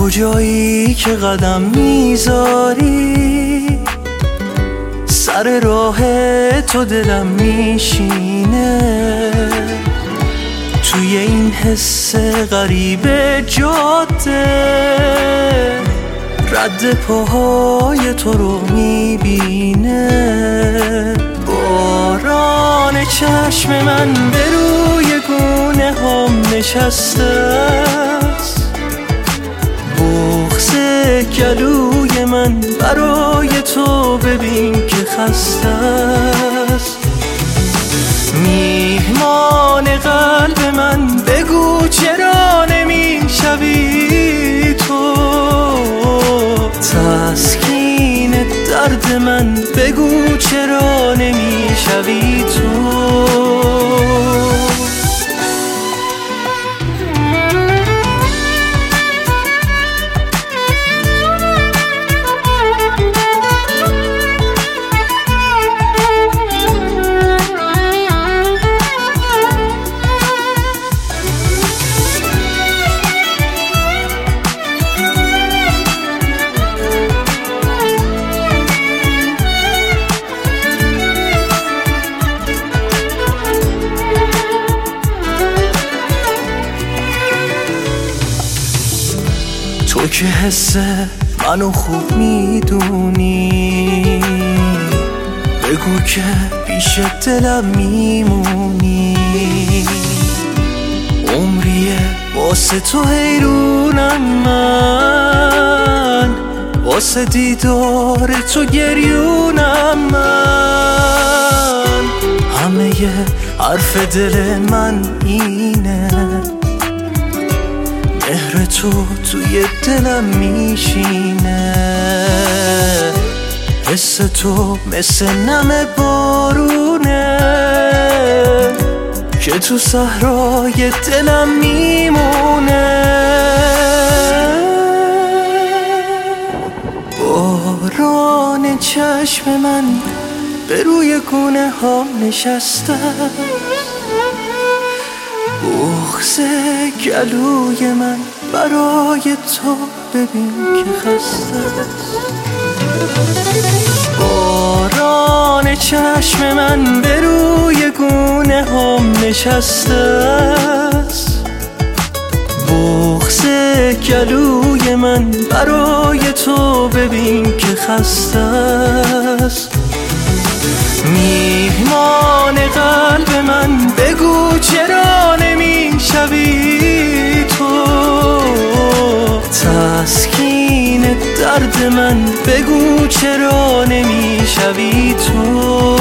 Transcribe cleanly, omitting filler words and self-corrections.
کجایی که قدم میذاری، سر راه تو دلم میشینه، توی این حس غریب جاده رد پاهای تو رو میبینه. باران چشم من به روی گونه هم نشسته است، بغض گلوی من برای تو ببین که خسته است. میهمان قلب من بگو چرا نمیشوی تو، تسکین درد من بگو چرا نمیشوی تو. تو که حس منو خوب میدونی، بگو که پیش دلم میمونی. عمریه واسه تو حیرونم من، واسه دیدار تو گریونم من. همه حرف دل من اینه، مهر تو توی دلم میشینه. حس تو مثل نم بارونه که تو صحرای دلم میمونه. باران چشم من به روی گونه ها نشسته، بغض گلوی من برای تو ببین که خسته است. باران چشم من به روی گونه هم نشسته است، بغض گلوی من برای تو ببین که خسته است. میهمان قلب من بگو چرا نمیشوی تو، تسکین درد من بگو چرا نمیشوی تو.